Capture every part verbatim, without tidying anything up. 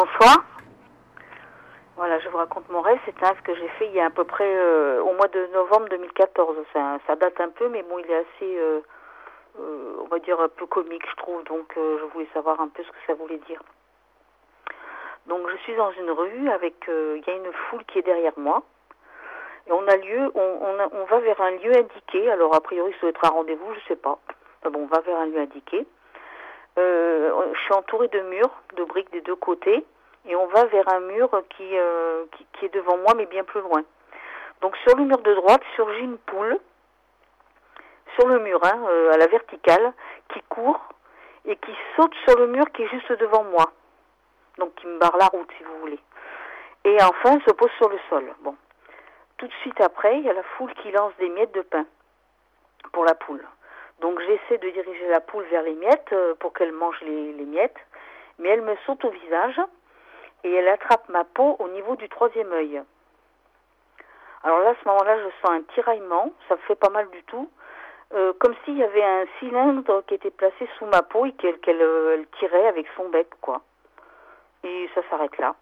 Bonsoir. Voilà, je vous raconte mon rêve. C'est un rêve que j'ai fait il y a à peu près euh, au mois de novembre deux mille quatorze. Ça, ça date un peu, mais bon, il est assez, euh, euh, on va dire, un peu comique, je trouve. Donc, euh, je voulais savoir un peu ce que ça voulait dire. Donc, je suis dans une rue avec, euh, il y a une foule qui est derrière moi. Et on a lieu, on, on, a, on va vers un lieu indiqué. Alors, a priori, ça doit être un rendez-vous, je sais pas. Enfin, bon, on va vers un lieu indiqué. Euh, je suis entourée de murs, de briques des deux côtés. Et on va vers un mur qui, euh, qui, qui est devant moi, mais bien plus loin. Donc sur le mur de droite surgit une poule, sur le mur, hein, euh, à la verticale, qui court et qui saute sur le mur qui est juste devant moi. Donc qui me barre la route, si vous voulez. Et enfin, elle se pose sur le sol. Bon. Tout de suite après, il y a la foule qui lance des miettes de pain pour la poule. Donc j'essaie de diriger la poule vers les miettes euh, pour qu'elle mange les, les miettes, mais elle me saute au visage. Et elle attrape ma peau au niveau du troisième œil. Alors là, à ce moment-là, je sens un tiraillement, ça me fait pas mal du tout, euh, comme s'il y avait un cylindre qui était placé sous ma peau et qu'elle, qu'elle euh, elle tirait avec son bec, quoi. Et ça s'arrête là.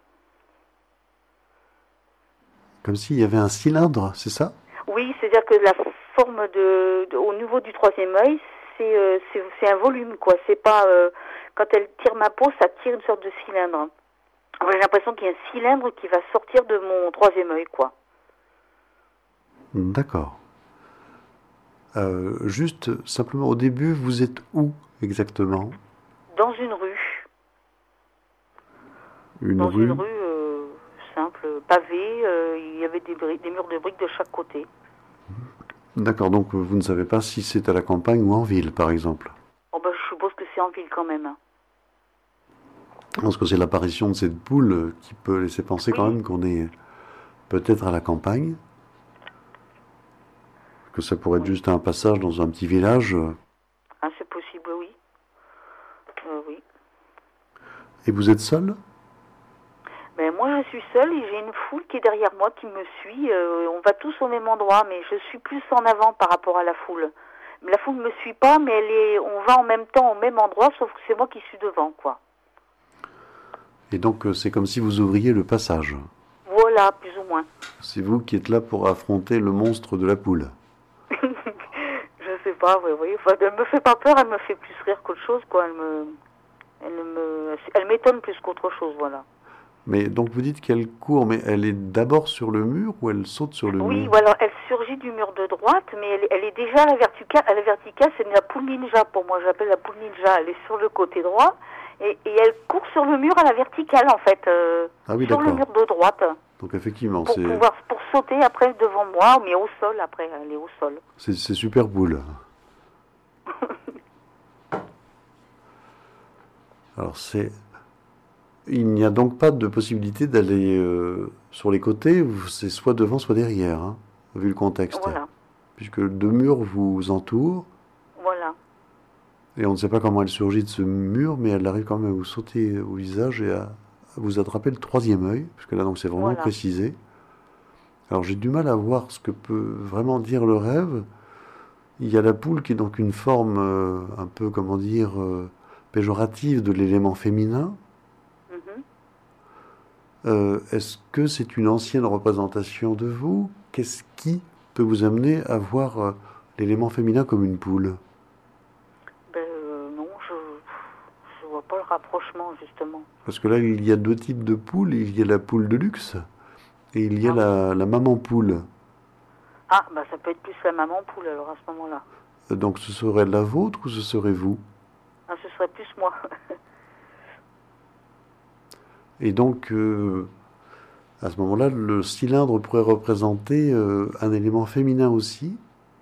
Comme s'il y avait un cylindre, c'est ça? Oui, c'est-à-dire que la forme de, de au niveau du troisième œil, c'est, euh, c'est, c'est un volume, quoi. C'est pas euh, quand elle tire ma peau, ça tire une sorte de cylindre. J'ai l'impression qu'il y a un cylindre qui va sortir de mon troisième œil, quoi. D'accord. Euh, juste, simplement, au début, vous êtes où exactement? Dans une rue. Une Dans une rue? rue euh, simple, pavée. Euh, il y avait des, bri- des murs de briques de chaque côté. D'accord, donc vous ne savez pas si c'est à la campagne ou en ville, par exemple. Oh ben, je suppose que c'est en ville quand même. Parce que c'est l'apparition de cette poule qui peut laisser penser quand Oui, même qu'on est peut-être à la campagne, que ça pourrait être oui. juste un passage dans un petit village. Ah, c'est possible, oui. Euh, oui. Et vous êtes seul? Ben, moi, je suis seule et j'ai une foule qui est derrière moi qui me suit. Euh, on va tous au même endroit, mais je suis plus en avant par rapport à la foule. La foule ne me suit pas, mais elle est, on va en même temps au même endroit, sauf que c'est moi qui suis devant, quoi. Et donc euh, c'est comme si vous ouvriez le passage. Voilà, plus ou moins. C'est vous qui êtes là pour affronter le monstre de la poule. Je sais pas, oui, oui. Enfin, elle me fait pas peur, elle me fait plus rire qu'autre chose, quoi. Elle me, elle me, elle m'étonne plus qu'autre chose, voilà. Mais donc vous dites qu'elle court, mais elle est d'abord sur le mur ou elle saute sur le Oui, mur? voilà, elle surgit du mur de droite, mais elle, elle est déjà à la verticale. À la verticale, c'est la poule ninja pour moi. J'appelle la poule ninja. Elle est sur le côté droit et, et elle court sur le mur à la verticale, en fait, euh, Ah oui, sur le d'accord. mur de droite, Donc effectivement, pour c'est pouvoir, pour sauter après devant moi, mais au sol après. Elle est au sol. c'est c'est super poule. Alors c'est il n'y a donc pas de possibilité d'aller euh, sur les côtés, ou c'est soit devant, soit derrière, hein, vu le contexte. Voilà, Puisque deux murs vous entourent, voilà, et on ne sait pas comment elle surgit de ce mur, mais elle arrive quand même à vous sauter au visage et à, à vous attraper le troisième œil, puisque là donc c'est vraiment voilà. précisé. Alors j'ai du mal à voir ce que peut vraiment dire le rêve. Il y a la poule qui est donc une forme euh, un peu, comment dire, euh, péjorative de l'élément féminin. Mhm. Euh, est-ce que c'est une ancienne représentation de vous? Qu'est-ce qui peut vous amener à voir euh, l'élément féminin comme une poule? Ben euh, non, je, je vois pas le rapprochement, justement. Parce que là, il y a deux types de poules. Il y a la poule de luxe et il y a Ah oui. la, la maman poule. Ah, bah ça peut être plus la maman poule alors à ce moment-là. Euh, Donc ce serait la vôtre ou ce serait vous? Ah, ce serait plus moi. Et donc, euh, à ce moment-là, le cylindre pourrait représenter euh, un élément féminin aussi,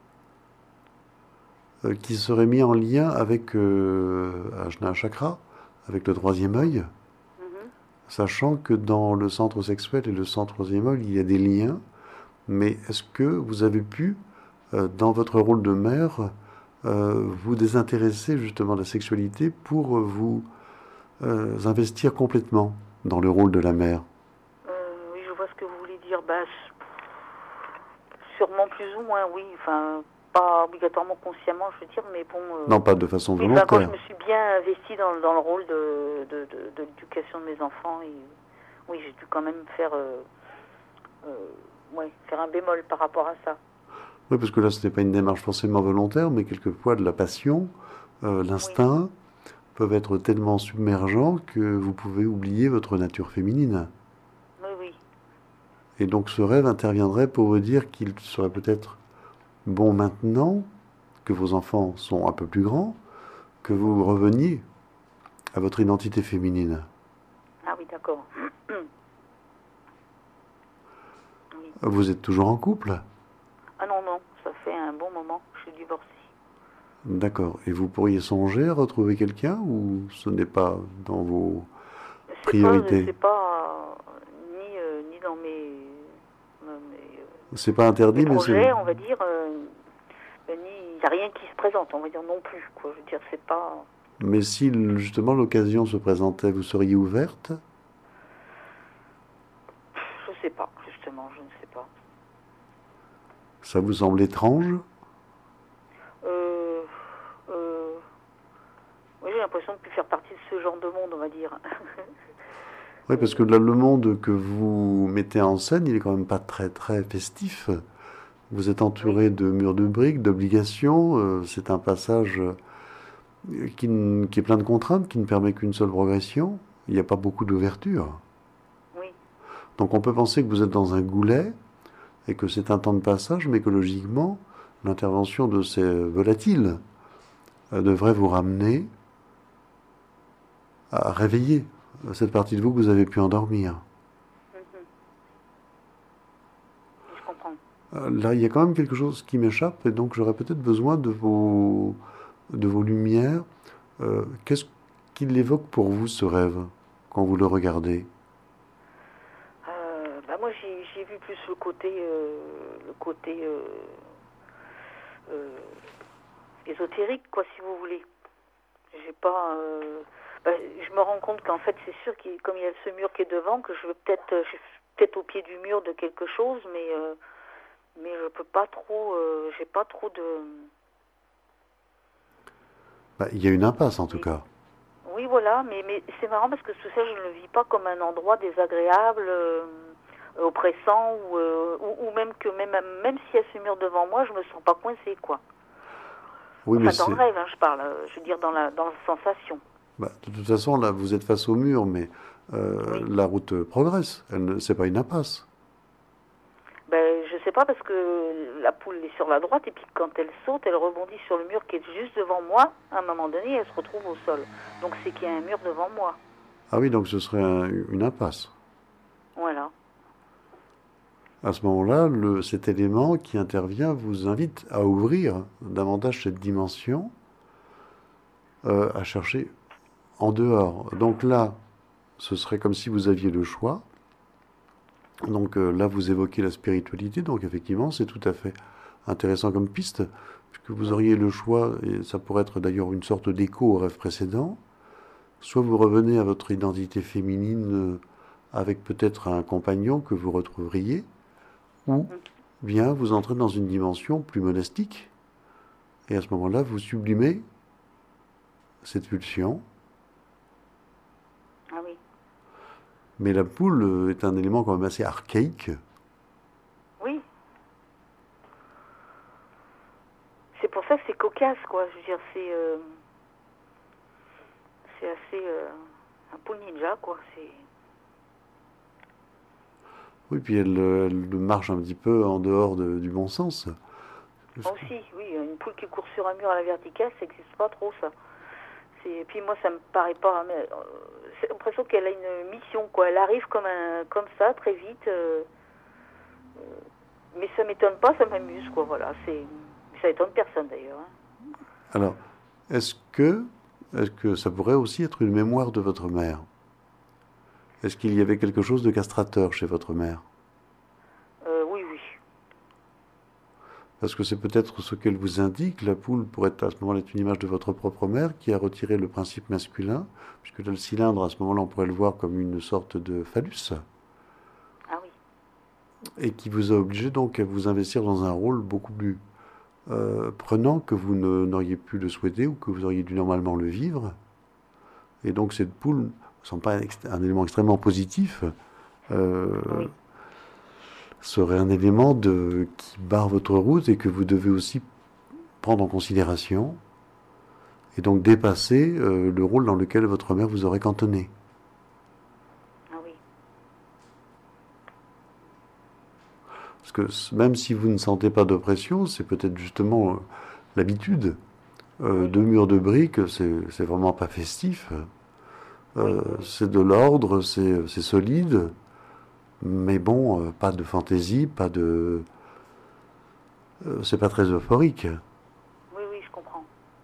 euh, qui serait mis en lien avec euh, Ajna Chakra, avec le troisième œil, Mhm. sachant que dans le centre sexuel et le centre troisième œil, il y a des liens. Mais est-ce que vous avez pu, euh, dans votre rôle de mère, euh, vous désintéresser justement de la sexualité pour vous euh, investir complètement dans le rôle de la mère? Euh, oui, je vois ce que vous voulez dire. Bah, s- sûrement plus ou moins, oui. Enfin, pas obligatoirement consciemment, je veux dire, mais bon... Euh, Non, pas de façon oui, enfin, quand je volontaire. me suis bien investie dans, dans le rôle de, de, de, de l'éducation de mes enfants, et, oui, j'ai dû quand même faire, euh, euh, ouais, faire un bémol par rapport à ça. Oui, parce que là, ce n'est pas une démarche forcément volontaire, mais quelquefois de la passion, euh, Oui, l'instinct peuvent être tellement submergents que vous pouvez oublier votre nature féminine. oui, oui. Et donc ce rêve interviendrait pour vous dire qu'il serait peut-être bon maintenant que vos enfants sont un peu plus grands, que vous reveniez à votre identité féminine. Ah oui, d'accord. Oui. Vous êtes toujours en couple? Ah non, non, ça fait un bon moment que je suis divorcée. D'accord. Et vous pourriez songer à retrouver quelqu'un ou ce n'est pas dans vos C'est pas, priorités? c'est pas euh, ni, euh, ni dans mes, mes, euh, C'est pas mes interdit, mais c'est... projets, on va dire, euh, ni il n'y a rien qui se présente, on va dire non plus, quoi. Je veux dire, c'est pas... Mais si justement l'occasion se présentait, vous seriez ouverte? Je sais pas, justement, je ne sais pas. Ça vous semble étrange? Euh, euh, oui, j'ai l'impression de ne plus faire partie de ce genre de monde, on va dire. Oui, Et, parce que là, le monde que vous mettez en scène, il est quand même pas très très festif. Vous êtes oui, entouré de murs de briques, d'obligations. euh, c'est un passage euh, qui, n- qui est plein de contraintes, qui ne permet qu'une seule progression. Il n'y a pas beaucoup d'ouverture. oui, Donc on peut penser que vous êtes dans un goulet et que c'est un temps de passage, mais que logiquement, l'intervention de ces volatiles euh, devrait vous ramener à réveiller cette partie de vous que vous avez pu endormir. mhm, je comprends. Euh, Là, il y a quand même quelque chose qui m'échappe et donc j'aurais peut-être besoin de vos, de vos lumières. Euh, qu'est-ce qu'il évoque pour vous ce rêve quand vous le regardez? Euh, bah moi, j'ai, j'ai vu plus le côté, euh, le côté euh, euh, ésotérique, quoi, si vous voulez. J'ai pas... euh, bah, je me rends compte qu'en fait, c'est sûr qu'il, comme il y a ce mur qui est devant, que je veux peut-être, euh, je suis peut-être au pied du mur de quelque chose, mais euh, mais je peux pas trop, euh, j'ai pas trop de... Bah, il y a une impasse en tout Oui, cas. oui, voilà, mais mais c'est marrant parce que tout ça, je ne le vis pas comme un endroit désagréable, euh, oppressant, ou, euh, ou ou même que même même s'il y a ce mur devant moi, je me sens pas coincée, quoi. Oui, mais Enfin, dans le c'est... rêve, hein, je parle, euh, je veux dire dans la dans la sensation. bah, de toute façon, là, vous êtes face au mur, mais euh, Oui. la route progresse. Elle ne... C'est pas une impasse. Ben, je sais pas parce que la poule est sur la droite et puis quand elle saute, elle rebondit sur le mur qui est juste devant moi. À un moment donné, elle se retrouve au sol. Donc c'est qu'il y a un mur devant moi. Ah oui, donc ce serait un- une impasse. Voilà. À ce moment-là, le, cet élément qui intervient vous invite à ouvrir davantage cette dimension, euh, à chercher en dehors. Donc là, ce serait comme si vous aviez le choix. Donc euh, là, vous évoquez la spiritualité, donc effectivement, c'est tout à fait intéressant comme piste, puisque vous Oui. auriez le choix, et ça pourrait être d'ailleurs une sorte d'écho au rêve précédent, soit vous revenez à votre identité féminine euh, avec peut-être un compagnon que vous retrouveriez, ou Mm. bien vous entrez dans une dimension plus monastique, et à ce moment-là, vous sublimez cette pulsion. Ah oui. Mais la poule euh, est un élément quand même assez archaïque. Oui. C'est pour ça que c'est cocasse, quoi. Je veux dire, c'est euh, c'est assez euh, un poule ninja, quoi. C'est Oui, puis elle, euh, elle marche un petit peu en dehors de- du bon sens. aussi, oui, une poule qui court sur un mur à la verticale, ça n'existe pas trop, ça. C'est puis moi, ça me paraît pas. Mais, euh, c'est l'impression qu'elle a une mission, quoi. Elle arrive comme un comme ça, très vite. euh, mais ça m'étonne pas, ça m'amuse, quoi. Voilà, c'est ça étonne personne d'ailleurs, hein. Alors, est-ce que, est-ce que ça pourrait aussi être une mémoire de votre mère? Est-ce qu'il y avait quelque chose de castrateur chez votre mère? Euh, oui, oui. Parce que c'est peut-être ce qu'elle vous indique. La poule pourrait à ce moment-là être une image de votre propre mère qui a retiré le principe masculin, puisque le cylindre, à ce moment-là, on pourrait le voir comme une sorte de phallus, Ah oui. et qui vous a obligé donc à vous investir dans un rôle beaucoup plus euh, prenant que vous ne- n'auriez pu le souhaiter ou que vous auriez dû normalement le vivre. Et donc cette poule ne semble pas un, ext- un élément extrêmement positif, euh, Oui, serait un élément de, qui barre votre route et que vous devez aussi prendre en considération et donc dépasser euh, le rôle dans lequel votre mère vous aurait cantonné. ah oui, Parce que même si vous ne sentez pas d'oppression, c'est peut-être justement euh, l'habitude. Euh, oui, deux murs de briques, c'est c'est vraiment pas festif. oui, Euh, oui, oui. c'est de l'ordre, c'est c'est solide, mais bon, euh, pas de fantaisie, pas de, euh, c'est pas très euphorique. Oui, oui, je comprends.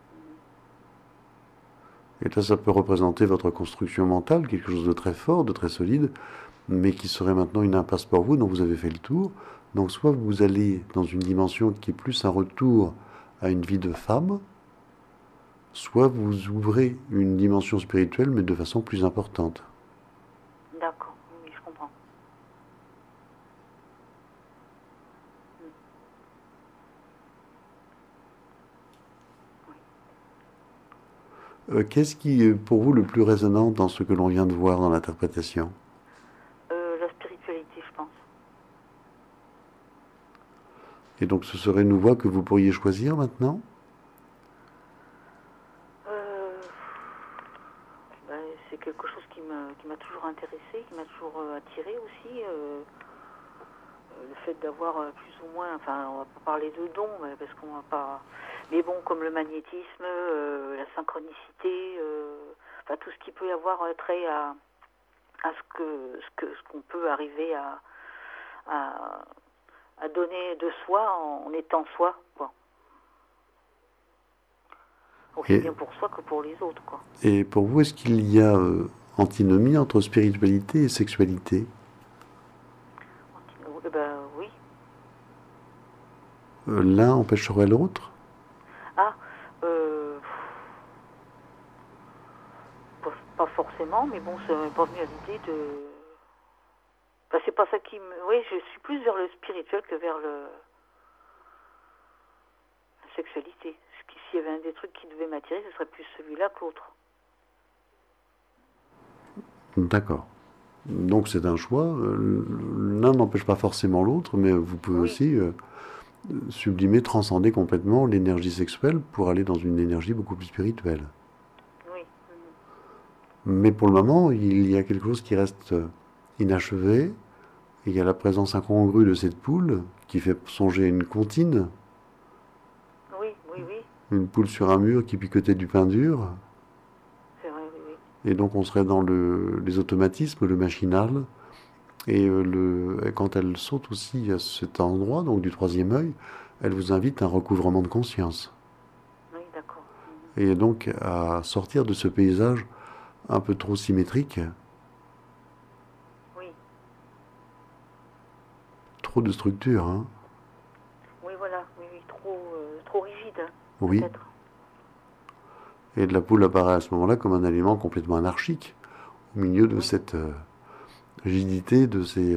Et là, ça peut représenter votre construction mentale, quelque chose de très fort, de très solide, mais qui serait maintenant une impasse pour vous, dont vous avez fait le tour. Donc, soit vous allez dans une dimension qui est plus un retour à une vie de femme, soit vous ouvrez une dimension spirituelle, mais de façon plus importante. D'accord, oui, oui, je comprends. Euh, Qu'est-ce qui est pour vous le plus résonnant dans ce que l'on vient de voir dans l'interprétation? Euh, la spiritualité, je pense. Et donc ce serait une voie que vous pourriez choisir maintenant? Euh, ben, c'est quelque chose qui m'a qui m'a toujours intéressé, qui m'a toujours euh, attiré aussi. euh, euh, le fait d'avoir euh, plus ou moins, enfin, on va pas parler de dons, mais parce qu'on va pas. Mais bon, comme le magnétisme, euh, la synchronicité, euh, enfin tout ce qui peut y avoir euh, trait à, à ce que ce que ce qu'on peut arriver à, à à donner de soi en, en étant soi, quoi. Aussi Et, bien pour soi que pour les autres, quoi. et pour vous, est-ce qu'il y a euh, antinomie entre spiritualité et sexualité? Eh ben oui. Euh, L'un empêcherait l'autre? Ah, euh, pas, pas forcément, mais bon, ça m'est pas venu à l'idée de. Enfin, c'est pas ça qui me. Oui, je suis plus vers le spirituel que vers le la sexualité. S'il y avait un des trucs qui devait m'attirer, ce serait plus celui-là que l'autre. D'accord. Donc c'est un choix. Euh, L'un n'empêche pas forcément l'autre, mais vous pouvez Oui, aussi euh, sublimer, transcender complètement l'énergie sexuelle pour aller dans une énergie beaucoup plus spirituelle. oui, mhm, Mais pour le moment, il y a quelque chose qui reste euh, inachevé. Il y a la présence incongrue de cette poule qui fait songer à une comptine, oui, oui, oui, une poule sur un mur qui picotait du pain dur. c'est vrai, oui, oui. Et donc on serait dans le, les automatismes, le machinal. Et, euh, le, et quand elle saute aussi à cet endroit, donc du troisième œil, elle vous invite à un recouvrement de conscience. Oui, d'accord. Mhm. Et donc à sortir de ce paysage un peu trop symétrique, Oui, trop de structure, hein. oui, voilà, oui, oui, trop, euh, trop rigide, hein, Oui. peut-être. Et la poule apparaît à ce moment-là comme un élément complètement anarchique, au milieu de Oui, cette euh, rigidité, de ces, euh,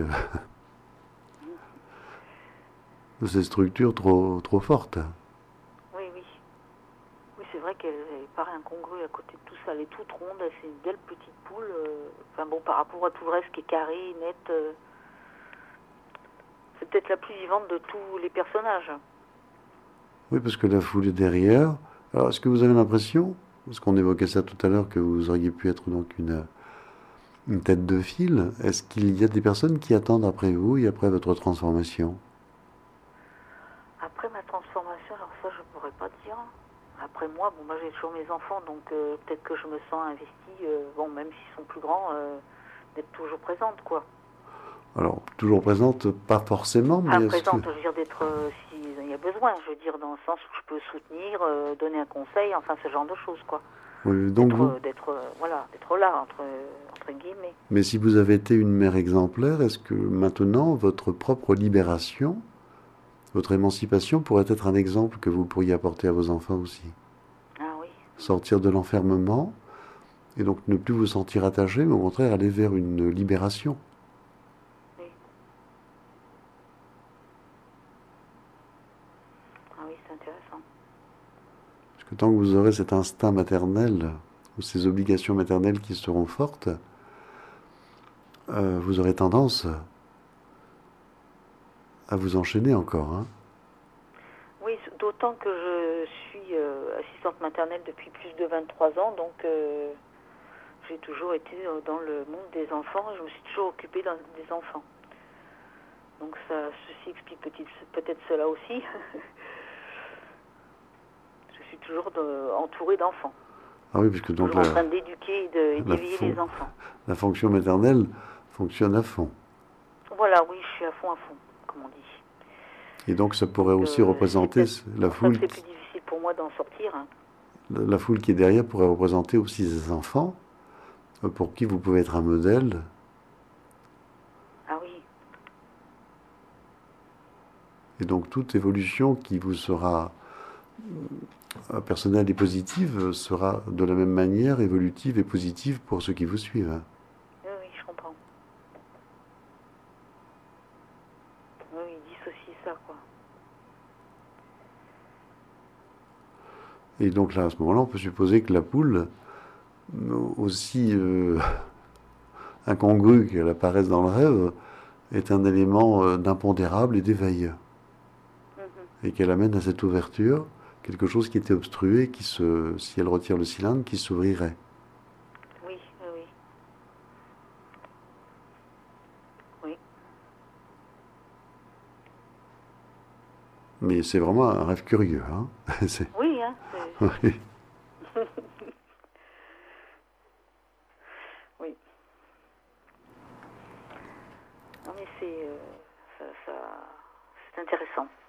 de ces structures trop, trop fortes. oui, oui. Oui, c'est vrai qu'elle elle paraît incongrue à côté de tout ça. Elle est toute ronde, c'est une belle petite poule. euh, Enfin bon, par rapport à tout le reste qui est carré, net, euh, c'est peut-être la plus vivante de tous les personnages. Oui, parce que la foule est derrière. Alors, est-ce que vous avez l'impression, parce qu'on évoquait ça tout à l'heure, que vous auriez pu être donc une, une tête de file, est-ce qu'il y a des personnes qui attendent après vous et après votre transformation? Après ma transformation, alors ça, je pourrais pas dire. Après moi, bon, moi j'ai toujours mes enfants, donc euh, peut-être que je me sens investie, euh, bon, même s'ils sont plus grands, euh, d'être toujours présente, quoi. Alors, toujours présente, pas forcément, mais Enfin, est-ce que... présente, je veux dire, d'être, euh, s'il y a besoin, je veux dire, dans le sens où je peux soutenir, euh, donner un conseil, enfin, ce genre de choses, quoi. Oui, donc D'être, vous, euh, d'être, euh, voilà, d'être là, entre, entre guillemets. mais si vous avez été une mère exemplaire, est-ce que maintenant votre propre libération, votre émancipation pourrait être un exemple que vous pourriez apporter à vos enfants aussi? Ah oui, Sortir de l'enfermement et donc ne plus vous sentir attaché, mais au contraire aller vers une libération. oui, ah oui, c'est intéressant. tant que vous aurez cet instinct maternel ou ces obligations maternelles qui seront fortes, euh, vous aurez tendance à vous enchaîner encore. Hein. Oui, d'autant que je suis euh, assistante maternelle depuis plus de vingt-trois ans, donc euh, j'ai toujours été dans le monde des enfants, je me suis toujours occupée des enfants. Donc ça, ceci explique peut-être cela aussi. Je suis toujours de, entourée d'enfants. Ah oui, puisque donc toujours la, en train d'éduquer et de- et d'éveiller les enfants. La fonction maternelle fonctionne à fond. Voilà, oui, je suis à fond, à fond, comme on dit. Et donc ça pourrait donc, aussi euh, représenter la foule. C'est plus difficile pour moi d'en sortir. Hein. La, la foule qui est derrière pourrait représenter aussi ces enfants pour qui vous pouvez être un modèle. Ah oui. Et donc toute évolution qui vous sera euh, personnelle et positive sera de la même manière évolutive et positive pour ceux qui vous suivent. Oui, oui, je comprends. Oui, ils dissocient ça, quoi. Et donc là, à ce moment-là, on peut supposer que la poule, aussi euh, incongrue qu'elle apparaisse dans le rêve, est un élément euh, d'impondérable et d'éveil. Et qu'elle amène à cette ouverture quelque chose qui était obstrué, qui se, si elle retire le cylindre, qui s'ouvrirait. Oui, oui, oui. Oui. Mais c'est vraiment un rêve curieux. Hein. Oui, hein. Oui. Oui. Non mais c'est, euh, ça, ça, c'est intéressant.